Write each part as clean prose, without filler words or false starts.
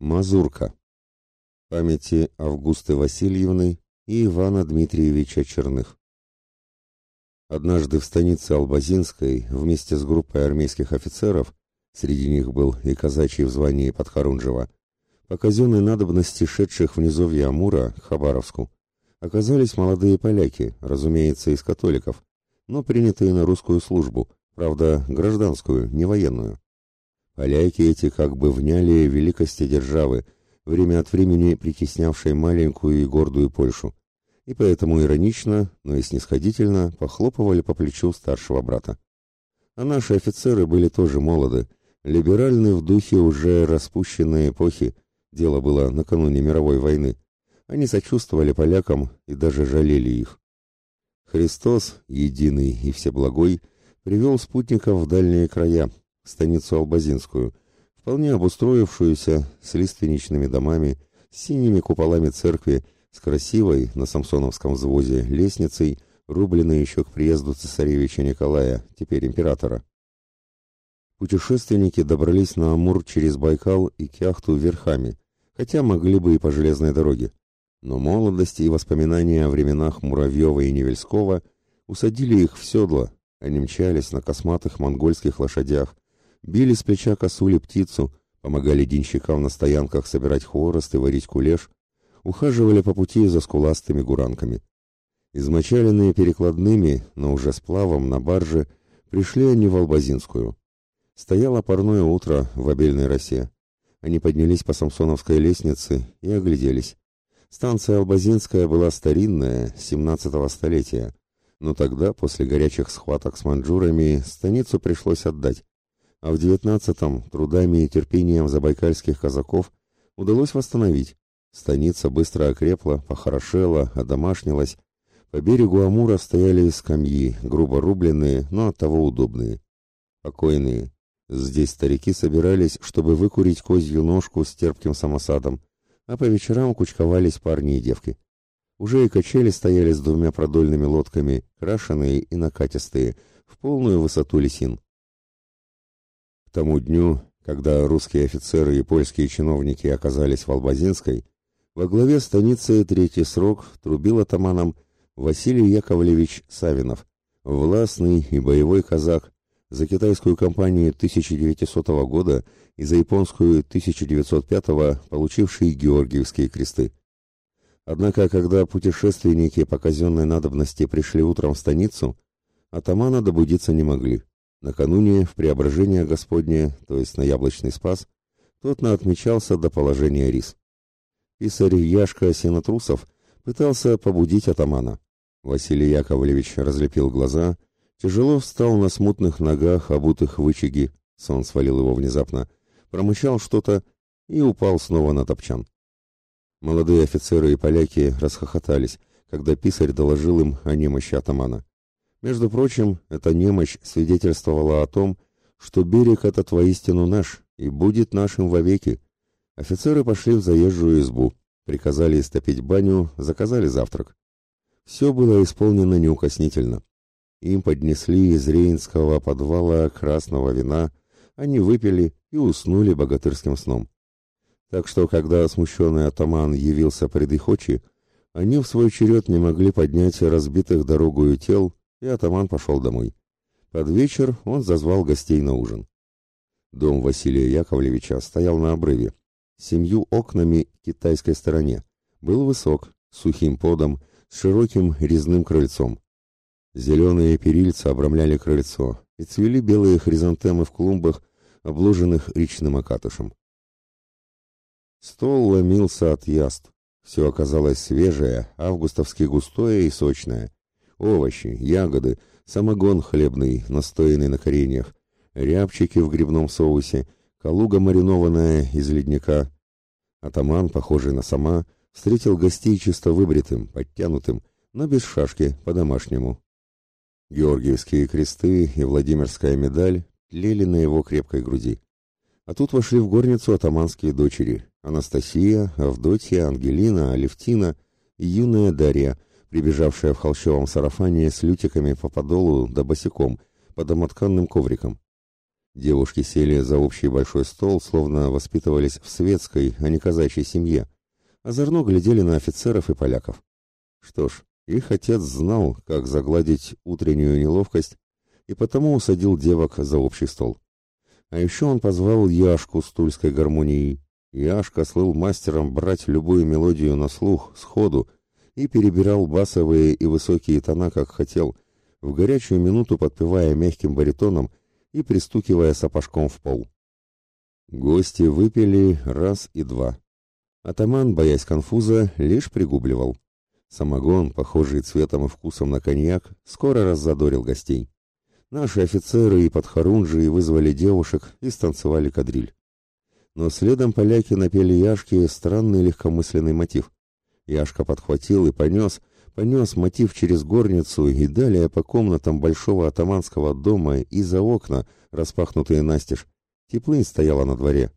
Мазурка. Памяти Августы Васильевны и Ивана Дмитриевича Черных. Однажды в станице Албазинской вместе с группой армейских офицеров, среди них был и казачий в звании подхорунжего, по казенной надобности шедших в низовье Амура к Хабаровску, оказались молодые поляки, разумеется, из католиков, но принятые на русскую службу, правда, гражданскую, не военную. Поляки эти как бы вняли великости державы, время от времени притеснявшей маленькую и гордую Польшу, и поэтому иронично, но и снисходительно похлопывали по плечу старшего брата. А наши офицеры были тоже молоды, либеральны в духе уже распущенной эпохи, дело было накануне мировой войны. Они сочувствовали полякам и даже жалели их. Христос, единый и всеблагой, привел спутников в дальние края, в станицу Албазинскую, вполне обустроившуюся, с лиственничными домами, с синими куполами церкви, с красивой, на Самсоновском взвозе, лестницей, рубленной еще к приезду цесаревича Николая, теперь императора. Путешественники добрались на Амур через Байкал и Кяхту верхами, хотя могли бы и по железной дороге. Но молодость и воспоминания о временах Муравьева и Невельского усадили их в седло, они мчались на косматых монгольских лошадях, били с плеча косули птицу, помогали денщикам на стоянках собирать хворост и варить кулеш, ухаживали по пути за скуластыми гуранками. Измочаленные перекладными, но уже сплавом на барже, пришли они в Албазинскую. Стояло парное утро в обильной росе. Они поднялись по Самсоновской лестнице и огляделись. Станция Албазинская была старинная, 17-го столетия, но тогда, после горячих схваток с маньчжурами, станицу пришлось отдать. А в 19-м трудами и терпением забайкальских казаков удалось восстановить. Станица быстро окрепла, похорошела, одомашнилась. По берегу Амура стояли скамьи, грубо рубленные, но оттого удобные. Покойные. Здесь старики собирались, чтобы выкурить козью ножку с терпким самосадом, а по вечерам кучковались парни и девки. Уже и качели стояли с двумя продольными лодками, крашеные и накатистые, в полную высоту лесин. К тому дню, когда русские офицеры и польские чиновники оказались в Албазинской, во главе станицы третий срок трубил атаманом Василий Яковлевич Савинов, властный и боевой казак, за китайскую кампанию 1900 года и за японскую 1905 получивший Георгиевские кресты. Однако, когда путешественники по казенной надобности пришли утром в станицу, атамана добудиться не могли. Накануне в Преображение Господне, то есть на Яблочный Спас, тот наотмечался до положения рис. Писарь Яшка Сенотрусов пытался побудить атамана. Василий Яковлевич разлепил глаза, тяжело встал на смутных ногах, обутых в ичиги, сон свалил его внезапно, промычал что-то и упал снова на топчан. Молодые офицеры и поляки расхохотались, когда писарь доложил им о немощи атамана. Между прочим, эта немощь свидетельствовала о том, что берег этот воистину наш и будет нашим вовеки. Офицеры пошли в заезжую избу, приказали истопить баню, заказали завтрак. Все было исполнено неукоснительно. Им поднесли из рейнского подвала красного вина, они выпили и уснули богатырским сном. Так что, когда смущенный атаман явился пред их очи, они в свой черед не могли поднять разбитых дорогою тел, и атаман пошел домой. Под вечер он зазвал гостей на ужин. Дом Василия Яковлевича стоял на обрыве, с 7 окнами к китайской стороне, был высок, с сухим подом, с широким резным крыльцом. Зеленые перильца обрамляли крыльцо, и цвели белые хризантемы в клумбах, обложенных речным окатышем. Стол ломился от яств. Все оказалось свежее, августовски густое и сочное. Овощи, ягоды, самогон хлебный, настоянный на кореньях, рябчики в грибном соусе, калуга маринованная из ледника. Атаман, похожий на сама, встретил гостей чисто выбритым, подтянутым, но без шашки, по-домашнему. Георгиевские кресты и Владимирская медаль тлели на его крепкой груди. А тут вошли в горницу атаманские дочери: Анастасия, Авдотья, Ангелина, Алевтина и юная Дарья, прибежавшая в холщовом сарафане с лютиками по подолу да босиком, под домотканным ковриком. Девушки сели за общий большой стол, словно воспитывались в светской, а не казачьей семье. Озорно глядели на офицеров и поляков. Что ж, их отец знал, как загладить утреннюю неловкость, и потому усадил девок за общий стол. А еще он позвал Яшку с тульской гармонией. Яшка слыл мастером брать любую мелодию на слух, сходу, и перебирал басовые и высокие тона, как хотел, в горячую минуту подпевая мягким баритоном и пристукивая сапожком в пол. Гости выпили раз и два. Атаман, боясь конфуза, лишь пригубливал. Самогон, похожий цветом и вкусом на коньяк, скоро раззадорил гостей. Наши офицеры и подхорунжие вызвали девушек и станцевали кадриль. Но следом поляки напели Яшке странный легкомысленный мотив. Яшка подхватил и понес мотив через горницу и далее по комнатам большого атаманского дома и за окна, распахнутые настежь. Теплынь стояла на дворе.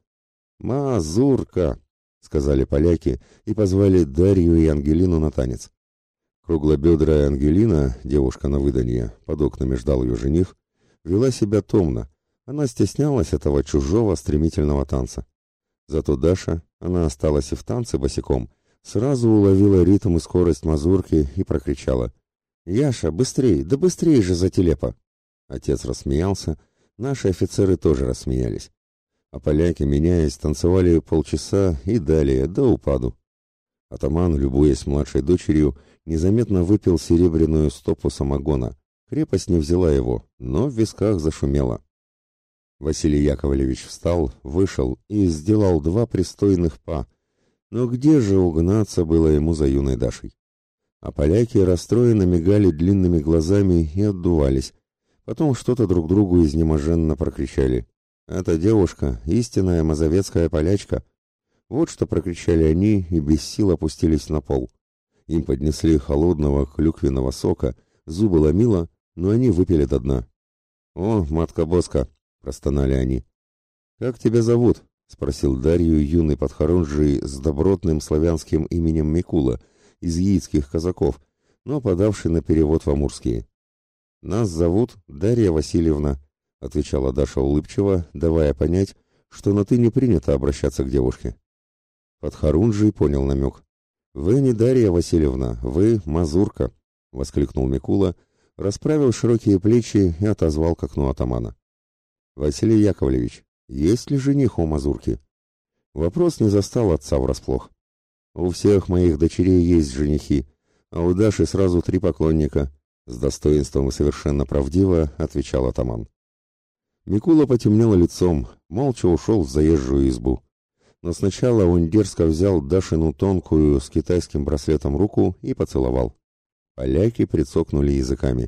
«Мазурка!» — сказали поляки и позвали Дарью и Ангелину на танец. Круглобедрая Ангелина, девушка на выданье, под окнами ждал ее жених, вела себя томно. Она стеснялась этого чужого стремительного танца. Зато Даша, она осталась и в танце босиком, сразу уловила ритм и скорость мазурки и прокричала: «Яша, быстрей, да быстрей же за телепа!» Отец рассмеялся, наши офицеры тоже рассмеялись. А поляки, меняясь, танцевали полчаса и далее, до упаду. Атаман, любуясь младшей дочерью, незаметно выпил серебряную стопу самогона. Крепость не взяла его, но в висках зашумело. Василий Яковлевич встал, вышел и сделал 2 пристойных па. Но где же угнаться было ему за юной Дашей? А поляки расстроенно мигали длинными глазами и отдувались. Потом что-то друг другу изнеможенно прокричали. «Эта девушка — истинная мазовецкая полячка!» Вот что прокричали они и без сил опустились на пол. Им поднесли холодного клюквенного сока, зубы ломило, но они выпили до дна. «О, матка Боска!» — простонали они. «Как тебя зовут?» — спросил Дарью юный подхорунжий с добротным славянским именем Микула, из яицких казаков, но подавший на перевод в амурские. «Нас зовут Дарья Васильевна», — отвечала Даша улыбчиво, давая понять, что на «ты» не принято обращаться к девушке. Подхорунжий понял намек. «Вы не Дарья Васильевна, вы мазурка», — воскликнул Микула, расправил широкие плечи и отозвал к окну атамана. «Василий Яковлевич, есть ли жених у мазурки?» Вопрос не застал отца врасплох. «У всех моих дочерей есть женихи, а у Даши сразу 3 поклонника», — с достоинством и совершенно правдиво отвечал атаман. Микула потемнело лицом, молча ушел в заезжую избу. Но сначала он дерзко взял Дашину тонкую с китайским браслетом руку и поцеловал. Поляки прицокнули языками.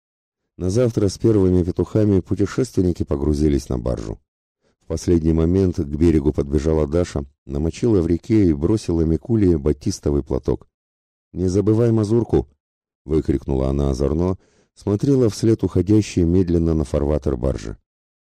На завтра с первыми петухами путешественники погрузились на баржу. В последний момент к берегу подбежала Даша, намочила в реке и бросила Микуле батистовый платок. «Не забывай мазурку!» — выкрикнула она озорно, смотрела вслед уходящей медленно на фарватер баржи.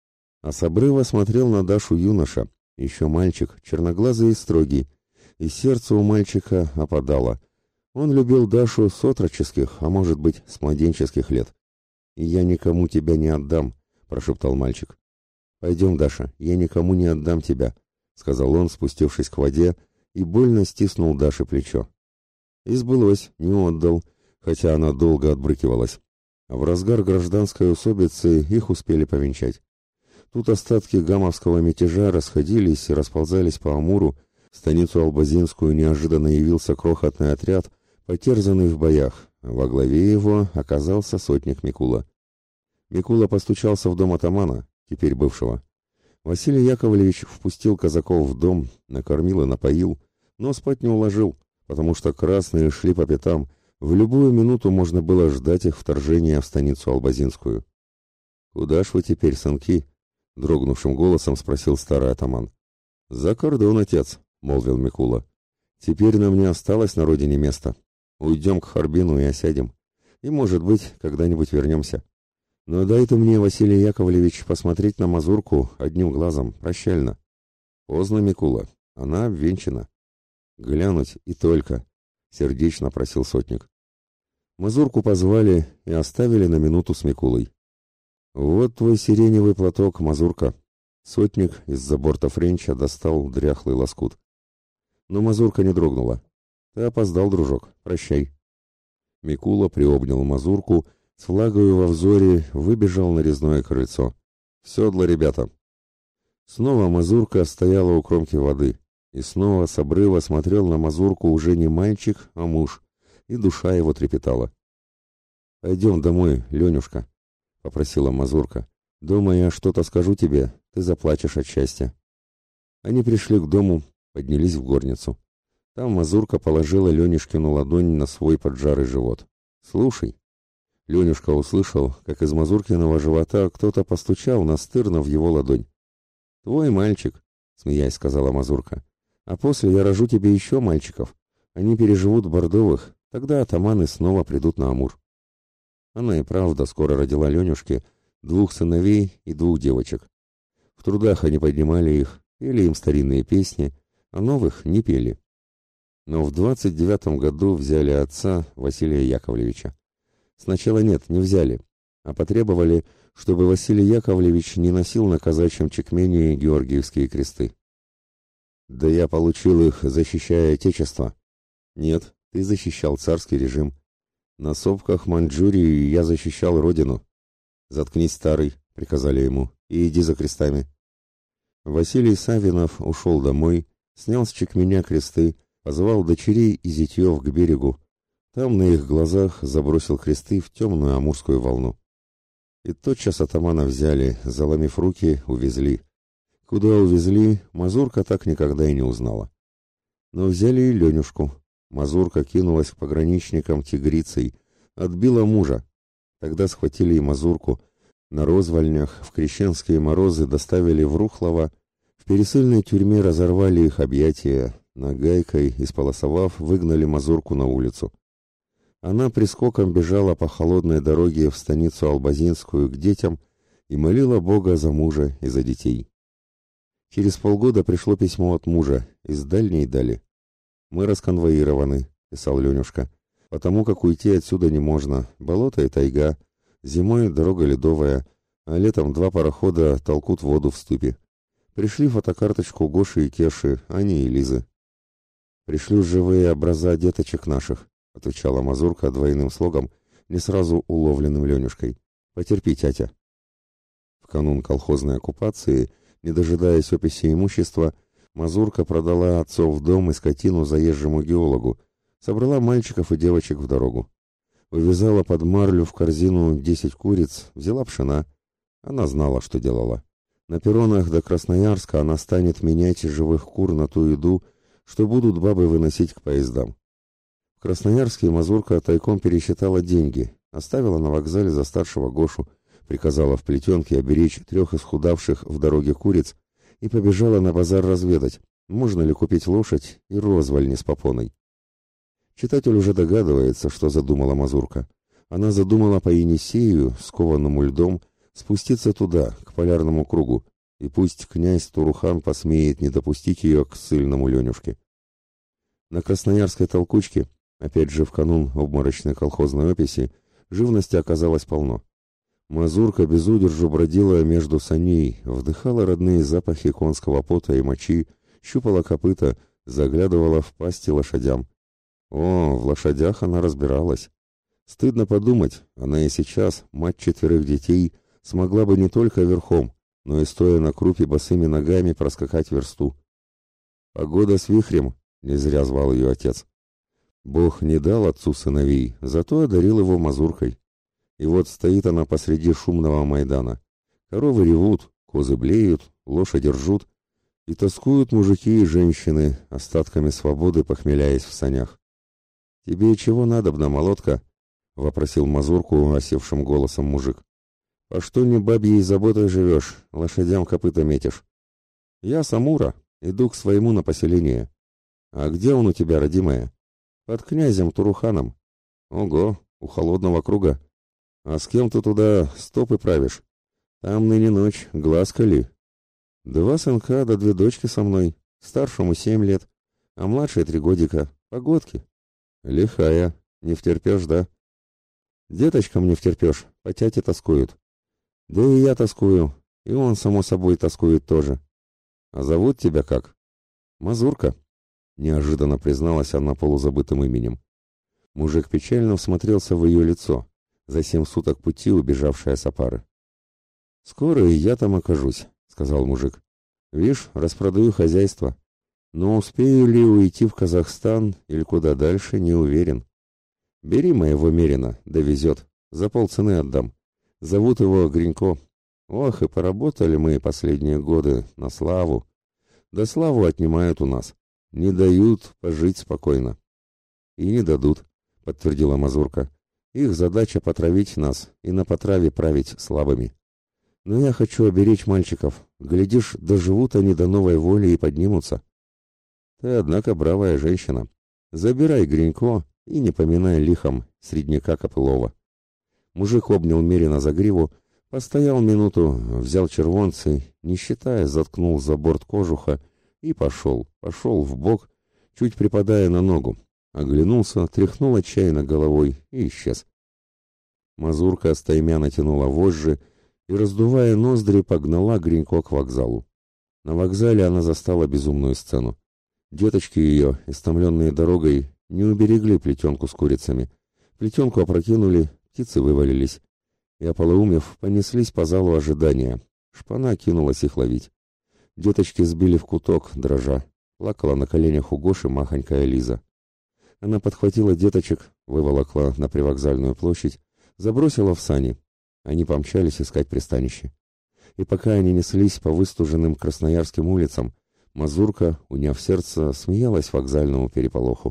А с обрыва смотрел на Дашу юноша, еще мальчик, черноглазый и строгий, и сердце у мальчика опадало. Он любил Дашу с отроческих, а может быть, с младенческих лет. «Я никому тебя не отдам», — прошептал мальчик. «Пойдем, Даша, я никому не отдам тебя», — сказал он, спустившись к воде, и больно стиснул Даше плечо. И сбылось, не отдал, хотя она долго отбрыкивалась. А в разгар гражданской усобицы их успели повенчать. Тут остатки гамовского мятежа расходились и расползались по Амуру. В станицу Албазинскую неожиданно явился крохотный отряд, потерзанный в боях. Во главе его оказался сотник Микула. Микула постучался в дом атамана, теперь бывшего. Василий Яковлевич впустил казаков в дом, накормил и напоил, но спать не уложил, потому что красные шли по пятам. В любую минуту можно было ждать их вторжения в станицу Албазинскую. «Куда ж вы теперь, сынки?» — дрогнувшим голосом спросил старый атаман. «За кордон, отец», — молвил Микула. «Теперь нам не осталось на родине места. Уйдем к Харбину и осядем. И, может быть, когда-нибудь вернемся. Но дай ты мне, Василий Яковлевич, посмотреть на мазурку одним глазом, прощально». «Поздно, Микула, она обвенчана». «Глянуть и только», — сердечно просил сотник. Мазурку позвали и оставили на минуту с Микулой. Вот твой сиреневый платок, мазурка. Сотник из-за борта Френча достал дряхлый лоскут. Но мазурка не дрогнула. Ты опоздал, дружок, прощай. Микула приобнял мазурку, с флагою во взоре выбежал на резное крыльцо. В седло, ребята. Снова мазурка стояла у кромки воды, и снова с обрыва смотрел на мазурку уже не мальчик, а муж, и душа его трепетала. «Пойдем домой, Ленюшка», — попросила мазурка. «Дома я что-то скажу тебе, ты заплачешь от счастья». Они пришли к дому, поднялись в горницу. Там мазурка положила Ленюшкину ладонь на свой поджарый живот. «Слушай». Ленюшка услышал, как из мазуркиного живота кто-то постучал настырно в его ладонь. «Твой мальчик», — смеясь сказала мазурка. «А после я рожу тебе еще мальчиков. Они переживут Бордовых, тогда атаманы снова придут на Амур». Она и правда скоро родила Ленюшке 2 сыновей и 2 девочек. В трудах они поднимали их, пели им старинные песни, а новых не пели. Но в 29 году взяли отца Василия Яковлевича. Сначала нет, не взяли, а потребовали, чтобы Василий Яковлевич не носил на казачьем чекмене георгиевские кресты. «Да я получил их, защищая Отечество». «Нет, ты защищал царский режим. На сопках Маньчжурии я защищал родину». «Заткнись, старый», — приказали ему, — «и иди за крестами». Василий Савинов ушел домой, снял с чекменя кресты, позвал дочерей и зятьев к берегу. Там на их глазах забросил кресты в темную амурскую волну. И тотчас атамана взяли, заломив руки, увезли. Куда увезли, мазурка так никогда и не узнала. Но взяли и Ленюшку. Мазурка кинулась к пограничникам тигрицей, отбила мужа. Тогда схватили и мазурку. На розвальнях в крещенские морозы доставили в Рухлово, в пересыльной тюрьме разорвали их объятия, нагайкой, исполосовав, выгнали мазурку на улицу. Она прискоком бежала по холодной дороге в станицу Албазинскую к детям и молила Бога за мужа и за детей. Через полгода пришло письмо от мужа из дальней дали. «Мы расконвоированы», — писал Ленюшка, — «потому как уйти отсюда не можно. Болото и тайга, зимой дорога ледовая, а летом 2 парохода толкут воду в ступе. Пришли фотокарточку Гоши и Кеши, Ани и Лизы». «Пришлю живые образа деточек наших», — отвечала мазурка двойным слогом, не сразу уловленным Ленюшкой. «Потерпи, тятя». В канун колхозной оккупации, не дожидаясь описи имущества, мазурка продала отцов дом и скотину заезжему геологу, собрала мальчиков и девочек в дорогу. Вывязала под марлю в корзину 10 куриц, взяла пшена. Она знала, что делала. На перронах до Красноярска она станет менять живых кур на ту еду, что будут бабы выносить к поездам. В Красноярске мазурка тайком пересчитала деньги, оставила на вокзале за старшего Гошу, приказала в плетенке оберечь 3 исхудавших в дороге куриц и побежала на базар разведать, можно ли купить лошадь и розвальни с попоной. Читатель уже догадывается, что задумала мазурка. Она задумала по Енисею, скованному льдом, спуститься туда, к полярному кругу, и пусть князь Турухан посмеет не допустить ее к ссыльному Ленюшке. На красноярской толкучке, опять же в канун обморочной колхозной описи, живности оказалось полно. Мазурка без удержу бродила между саней, вдыхала родные запахи конского пота и мочи, щупала копыта, заглядывала в пасти лошадям. О, в лошадях она разбиралась. Стыдно подумать, она и сейчас, мать 4 детей, смогла бы не только верхом, но и стоя на крупе босыми ногами проскакать версту. Погода с вихрем, не зря звал ее отец. Бог не дал отцу сыновей, зато одарил его мазуркой. И вот стоит она посреди шумного Майдана. Коровы ревут, козы блеют, лошади ржут, и тоскуют мужики и женщины, остатками свободы похмеляясь в санях. «Тебе чего надобно, молотка?» — вопросил мазурку осевшим голосом мужик. «А что не бабьей заботой живешь, лошадям копыта метишь?» «Я с Амура, иду к своему на поселение». «А где он у тебя, родимая?» «Под князем Туруханом». «Ого, у холодного круга. А с кем ты туда стопы правишь? Там ныне ночь, глаз кали». «2 сынка да 2 дочки со мной, старшему 7 лет, а младшей 3 годика, погодки». «Лихая, не втерпешь, да?» «Деточкам не втерпешь, по тяте тоскуют». Да и я тоскую, и он, само собой, тоскует тоже. А зовут тебя как? Мазурка, неожиданно призналась она полузабытым именем. Мужик печально всмотрелся в ее лицо, за 7 суток пути убежавшая с опары. «Скоро и я там окажусь», — сказал мужик. «Вишь, распродаю хозяйство. Но успею ли уйти в Казахстан или куда дальше, не уверен. Бери моего мерина, довезет. За полцены отдам. Зовут его Гринько. Ох, и поработали мы последние годы на славу. Да славу отнимают у нас. Не дают пожить спокойно». «И не дадут», — подтвердила Мазурка. «Их задача потравить нас и на потраве править слабыми. Но я хочу оберечь мальчиков. Глядишь, доживут они до новой воли и поднимутся». «Ты, однако, бравая женщина. Забирай Гринько и не поминай лихом средняка Копылова». Мужик обнял Мерина за гриву, постоял минуту, взял червонцы, не считая, заткнул за борт кожуха и пошел вбок, чуть припадая на ногу. Оглянулся, тряхнул отчаянно головой и исчез. Мазурка стаймя натянула вожжи и, раздувая ноздри, погнала Гринько к вокзалу. На вокзале она застала безумную сцену. Деточки ее, истомленные дорогой, не уберегли плетенку с курицами. Плетенку опрокинули, птицы вывалились. И, ополоумев, понеслись по залу ожидания. Шпана кинулась их ловить. Деточки сбили в куток, дрожа. Плакала на коленях у Гоши махонькая Лиза. Она подхватила деточек, выволокла на привокзальную площадь, забросила в сани. Они помчались искать пристанище. И пока они неслись по выстуженным красноярским улицам, Мазурка, уняв сердце, смеялась вокзальному переполоху.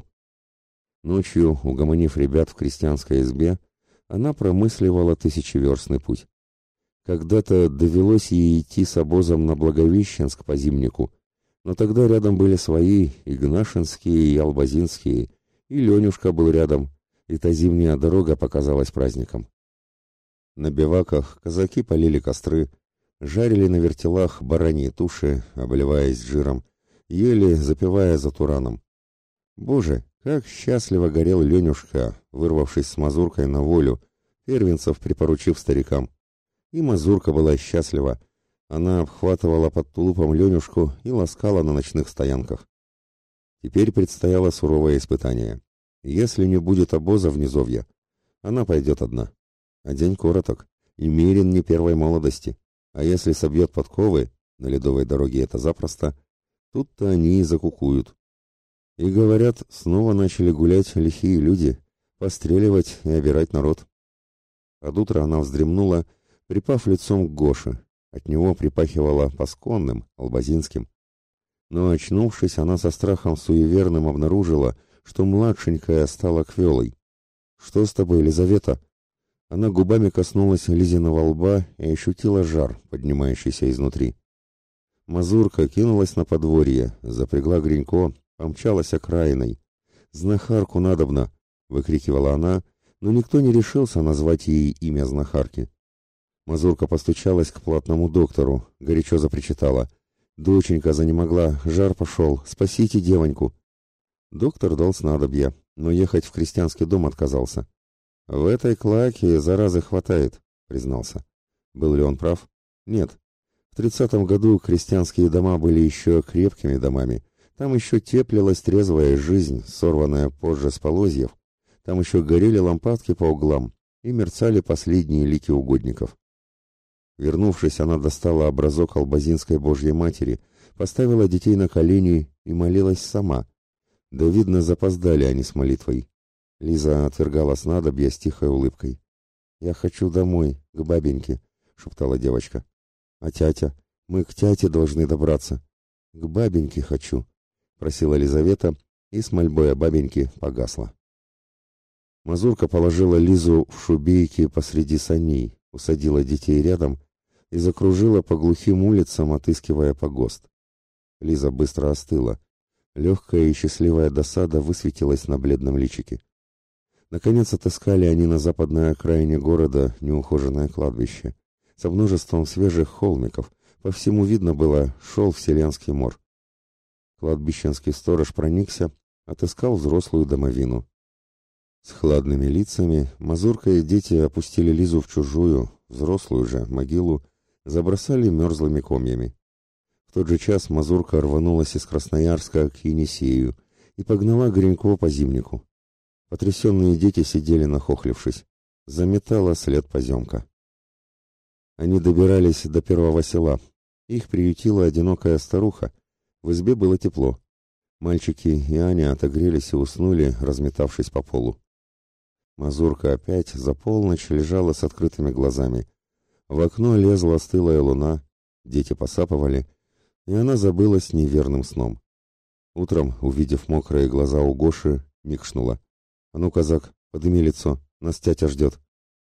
Ночью, угомонив ребят в крестьянской избе, она промысливала тысячеверстный путь. Когда-то довелось ей идти с обозом на Благовещенск по Зимнику, но тогда рядом были свои, Игнашинские и Албазинские, и Ленюшка был рядом, и та зимняя дорога показалась праздником. На биваках казаки полили костры, жарили на вертелах бараньи туши, обливаясь жиром, ели, запивая затураном. Боже, как счастливо горел Ленюшка, вырвавшись с Мазуркой на волю, первенцев припоручив старикам. И Мазурка была счастлива. Она обхватывала под тулупом Ленюшку и ласкала на ночных стоянках. Теперь предстояло суровое испытание. Если не будет обоза в низовье, она пойдет одна. А день короток, и Мерин не первой молодости. А если собьет подковы, на ледовой дороге это запросто, тут-то они и закукуют. И, говорят, снова начали гулять лихие люди, постреливать и обирать народ. Под утро она вздремнула, припав лицом к Гоше. От него припахивала пасконным, албазинским. Но, очнувшись, она со страхом суеверным обнаружила, что младшенькая стала квелой. «Что с тобой, Елизавета?» Она губами коснулась Лизиного лба и ощутила жар, поднимающийся изнутри. Мазурка кинулась на подворье, запрягла Гринько, помчалась окраиной. «Знахарку надобно!» — выкрикивала она, но никто не решился назвать ей имя знахарки. Мазурка постучалась к платному доктору, горячо запричитала. «Доченька занемогла, жар пошел, спасите девоньку!» Доктор дал снадобье, но ехать в крестьянский дом отказался. «В этой клаке заразы хватает», — признался. Был ли он прав? Нет. В 30-м году крестьянские дома были еще крепкими домами. Там еще теплилась трезвая жизнь, сорванная позже с полозьев. Там еще горели лампадки по углам и мерцали последние лики угодников. Вернувшись, она достала образок Албазинской Божьей Матери, поставила детей на колени и молилась сама. Да, видно, запоздали они с молитвой. Лиза отвергала снадобье с тихой улыбкой. «Я хочу домой, к бабеньке», — шептала девочка. «А тятя? Мы к тяте должны добраться». «К бабеньке хочу», — просила Лизавета, и с мольбой о бабеньке погасла. Мазурка положила Лизу в шубейке посреди саней, усадила детей рядом и закружила по глухим улицам, отыскивая погост. Лиза быстро остыла. Легкая и счастливая досада высветилась на бледном личике. Наконец отыскали они на западной окраине города неухоженное кладбище. Со множеством свежих холмиков. По всему видно было, шел вселенский мор. Кладбищенский сторож проникся, отыскал взрослую домовину. С хладными лицами Мазурка и дети опустили Лизу в чужую, взрослую же, могилу, забросали мерзлыми комьями. В тот же час мазурка рванулась из Красноярска к Енисею и погнала Гринько по Зимнику. Потрясенные дети сидели нахохлившись. Заметала след поземка. Они добирались до первого села. Их приютила одинокая старуха. В избе было тепло. Мальчики и Аня отогрелись и уснули, разметавшись по полу. Мазурка опять за полночь лежала с открытыми глазами. В окно лезла стылая луна, дети посапывали, и она забылась неверным сном. Утром, увидев мокрые глаза у Гоши, микшнула. «А ну, казак, подыми лицо, нас тятя ждет».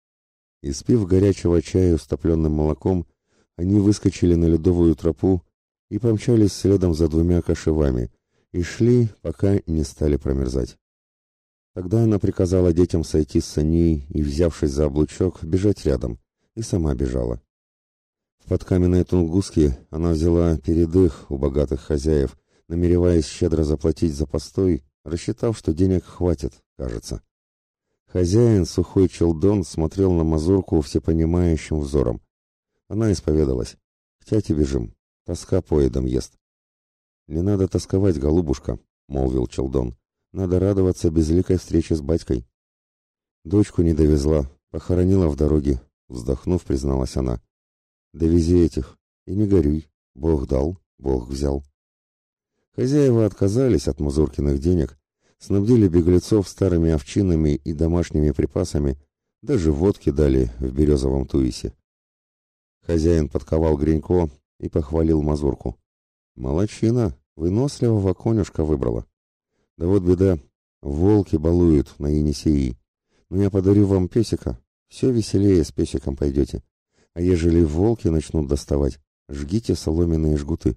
Испив горячего чаю с топленым молоком, они выскочили на ледовую тропу и помчались следом за двумя кошевами, и шли, пока не стали промерзать. Тогда она приказала детям сойти с саней и, взявшись за облучок, бежать рядом, и сама бежала. В подкаменной Тунгуске она взяла передых у богатых хозяев, намереваясь щедро заплатить за постой, рассчитав, что денег хватит, кажется. Хозяин, сухой челдон, смотрел на мазурку всепонимающим взором. Она исповедалась. «К тяте бежим, тоска поедом ест». «Не надо тосковать, голубушка», — молвил челдон. «Надо радоваться безликой встрече с батькой». «Дочку не довезла, похоронила в дороге», — вздохнув, призналась она. «Довези этих, и не горюй, Бог дал, Бог взял». Хозяева отказались от мазуркиных денег, снабдили беглецов старыми овчинами и домашними припасами, даже водки дали в березовом туисе. Хозяин подковал Гринько и похвалил мазурку. «Молодчина, выносливого конюшка выбрала. Да вот беда, волки балуют на Енисеи. Но я подарю вам песика, все веселее с песиком пойдете. А ежели волки начнут доставать, жгите соломенные жгуты».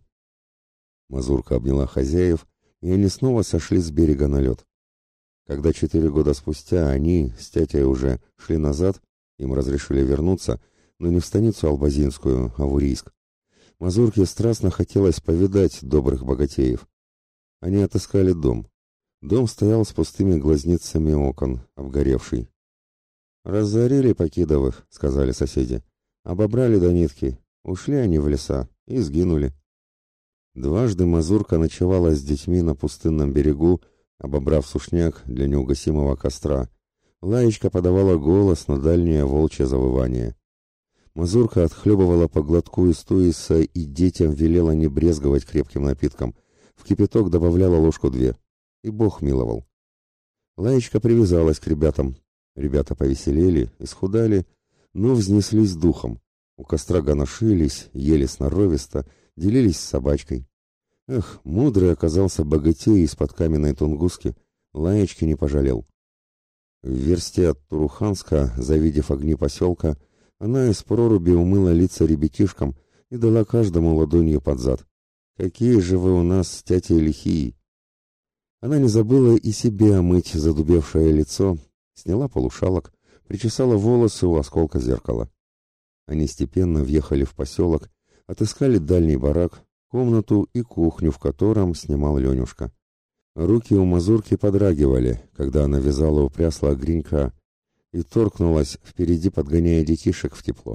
Мазурка обняла хозяев, и они снова сошли с берега на лед. Когда 4 года спустя они, с тятей уже, шли назад, им разрешили вернуться, но не в станицу Албазинскую, а в Урийск. Мазурке страстно хотелось повидать добрых богатеев. Они отыскали дом. Дом стоял с пустыми глазницами окон, обгоревший. «Разорили Покидовых», — сказали соседи. «Обобрали до нитки, ушли они в леса и сгинули». Дважды мазурка ночевала с детьми на пустынном берегу, обобрав сушняк для неугасимого костра. Лаечка подавала голос на дальнее волчье завывание. Мазурка отхлебывала по глотку из туиса и детям велела не брезговать крепким напитком. В кипяток добавляла 1-2 ложки, и Бог миловал. Лаечка привязалась к ребятам. Ребята повеселели, исхудали, но взнеслись духом. У костра гоношились, ели сноровисто, делились с собачкой. Эх, мудрый оказался богатей из-под каменной Тунгуски, Лаечки не пожалел. В версте от Туруханска, завидев огни поселка, она из проруби умыла лица ребятишкам и дала каждому ладонью под зад. «Какие же вы у нас с тятей лихие!» Она не забыла и себе омыть задубевшее лицо, сняла полушалок, причесала волосы у осколка зеркала. Они степенно въехали в поселок, отыскали дальний барак, комнату и кухню, в котором снимал Ленюшка. Руки у мазурки подрагивали, когда она вязала у прясла Гринька и торкнулась впереди, подгоняя детишек в тепло.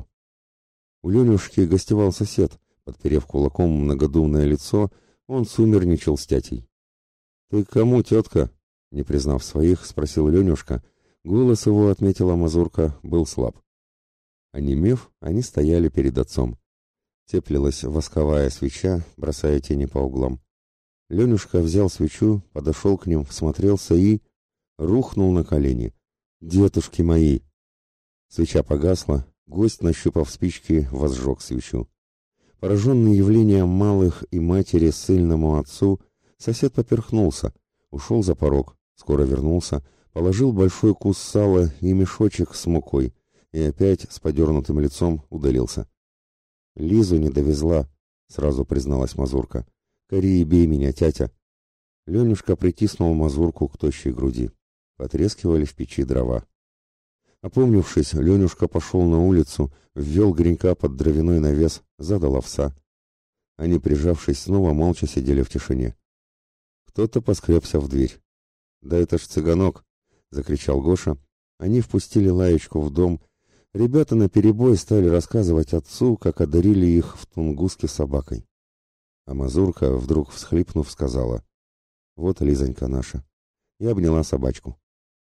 У Ленюшки гостевал сосед, подперев кулаком многодумное лицо, он сумерничал с тятей. «Ты к кому, тетка?» — не признав своих, спросил Ленюшка. Голос его, отметила мазурка, был слаб. Онемев, они стояли перед отцом. Теплилась восковая свеча, бросая тени по углам. Ленюшка взял свечу, подошел к ним, всмотрелся и рухнул на колени. «Детушки мои!» Свеча погасла, гость, нащупав спички, возжег свечу. Пораженный явлением малых и матери ссыльному отцу, сосед поперхнулся, ушел за порог, скоро вернулся, положил большой кус сала и мешочек с мукой и опять с подернутым лицом удалился. «Лизу не довезла», — сразу призналась мазурка. «Кори и бей меня, тятя». Ленюшка притиснул мазурку к тощей груди. Потрескивали в печи дрова. Опомнившись, Ленюшка пошел на улицу, ввел Гринька под дровяной навес, задал овса. Они, прижавшись, снова молча сидели в тишине. Кто-то поскребся в дверь. «Да это ж цыганок!» — закричал Гоша. Они впустили Лаечку в дом. Ребята наперебой стали рассказывать отцу, как одарили их в Тунгуске собакой. А Мазурка, вдруг всхлипнув, сказала: «Вот Лизонька наша». И обняла собачку.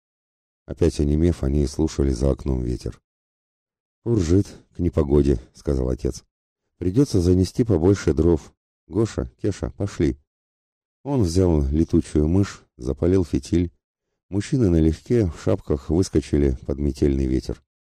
Опять онемев, они слушали за окном ветер. «Уржит к непогоде», — сказал отец. «Придется занести побольше дров. Гоша, Кеша, пошли». Он взял летучую мышь, запалил фитиль. Мужчины налегке в шапках выскочили под метельный ветер.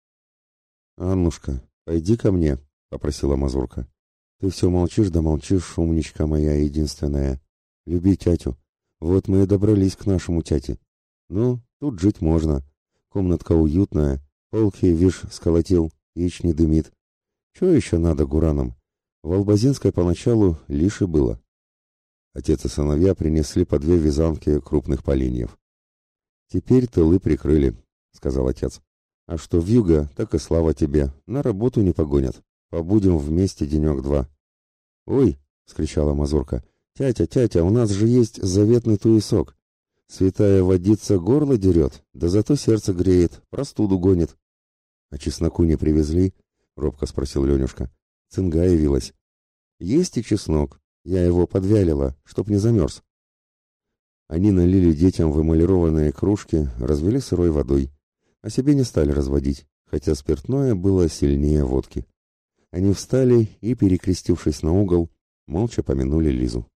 «Аннушка, пойди ко мне», — попросила Мазурка. «Ты все молчишь да молчишь, умничка моя единственная. Люби тятю. Вот мы и добрались к нашему тяте. Ну, тут жить можно. Комнатка уютная, полки, вишь, сколотил, печь не дымит. Чего еще надо гуранам? В Албазинской поначалу лишь и было». Отец и сыновья принесли по 2 вязанки крупных поленьев. «Теперь тылы прикрыли», — сказал отец. «А что вьюга, так и слава тебе, на работу не погонят. Побудем вместе денек-два». «Ой!» — вскричала Мазурка. «Тятя, тятя, у нас же есть заветный туесок. Святая водица горло дерет, да зато сердце греет, простуду гонит». «А чесноку не привезли?» — робко спросил Ленюшка. «Цинга явилась». «Есть и чеснок. Я его подвялила, чтоб не замерз». Они налили детям в эмалированные кружки, развели сырой водой, а себе не стали разводить, хотя спиртное было сильнее водки. Они встали и, перекрестившись на угол, молча помянули Лизу.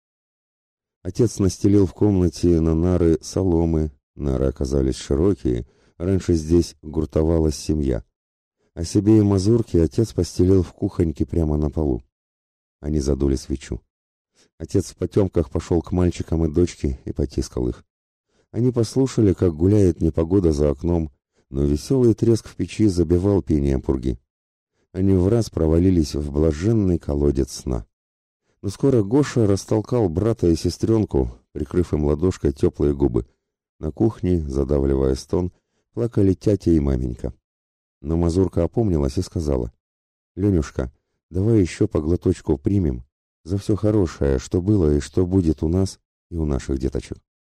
Отец настелил в комнате на нары соломы, нары оказались широкие, раньше здесь гуртовалась семья. А себе и Мазурке отец постелил в кухоньке прямо на полу. Они задули свечу. Отец в потемках пошел к мальчикам и дочке и потискал их. Они послушали, как гуляет непогода за окном, но веселый треск в печи забивал пением пурги. Они враз провалились в блаженный колодец сна. Но скоро Гоша растолкал брата и сестренку, прикрыв им ладошкой теплые губы. На кухне, задавливая стон, плакали тятя и маменька. Но Мазурка опомнилась и сказала: «Ленюшка, давай еще по глоточку примем за все хорошее, что было и что будет у нас и у наших деточек».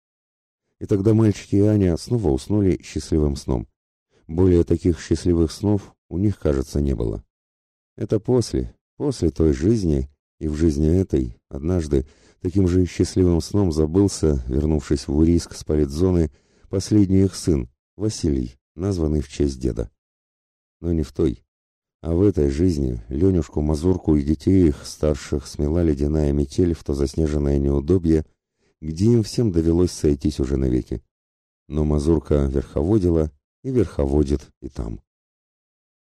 И тогда мальчики и Аня снова уснули счастливым сном. Более таких счастливых снов у них, кажется, не было. Это после той жизни, и в жизни этой, однажды, таким же счастливым сном забылся, вернувшись в Урийск с политзоны, последний их сын, Василий, названный в честь деда. Но не в той, а в этой жизни Ленюшку, Мазурку и детей их старших смела ледяная метель в то заснеженное неудобье, где им всем довелось сойтись уже навеки. Но Мазурка верховодила и верховодит и там.